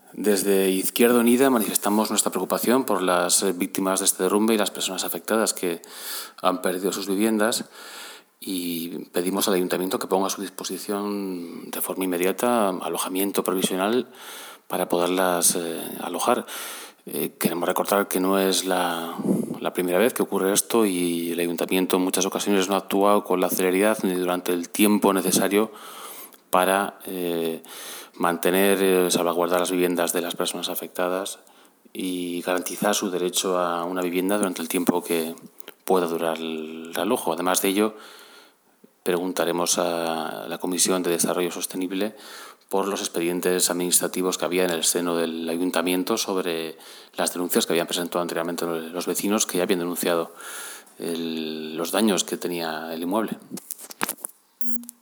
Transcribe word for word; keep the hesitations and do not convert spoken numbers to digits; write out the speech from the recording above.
Desde Izquierda Unida manifestamos nuestra preocupación por las víctimas de este derrumbe y las personas afectadas que han perdido sus viviendas y pedimos al Ayuntamiento que ponga a su disposición de forma inmediata alojamiento provisional para poderlas eh, alojar. Eh, queremos recordar que no es la, la primera vez que ocurre esto y el Ayuntamiento en muchas ocasiones no ha actuado con la celeridad ni durante el tiempo necesario para eh, mantener, eh, salvaguardar las viviendas de las personas afectadas y garantizar su derecho a una vivienda durante el tiempo que pueda durar el alojo. Además de ello, preguntaremos a la Comisión de Desarrollo Sostenible por los expedientes administrativos que había en el seno del Ayuntamiento sobre las denuncias que habían presentado anteriormente los vecinos que ya habían denunciado el, los daños que tenía el inmueble.